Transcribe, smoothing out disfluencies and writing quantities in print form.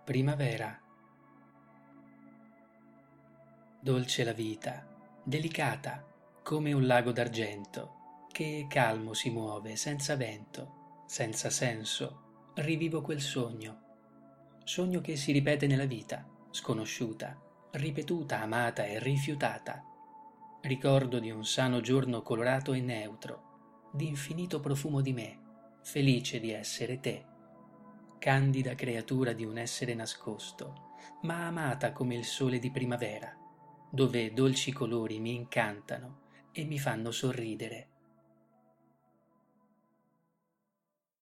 Primavera. Dolce la vita, delicata come un lago d'argento, che calmo si muove senza vento, senza senso. Rivivo quel sogno che si ripete nella vita, sconosciuta, ripetuta, amata e rifiutata. Ricordo di un sano giorno colorato e neutro, di infinito profumo di me, felice di essere te. Candida creatura di un essere nascosto, ma amata come il sole di primavera, dove dolci colori mi incantano e mi fanno sorridere.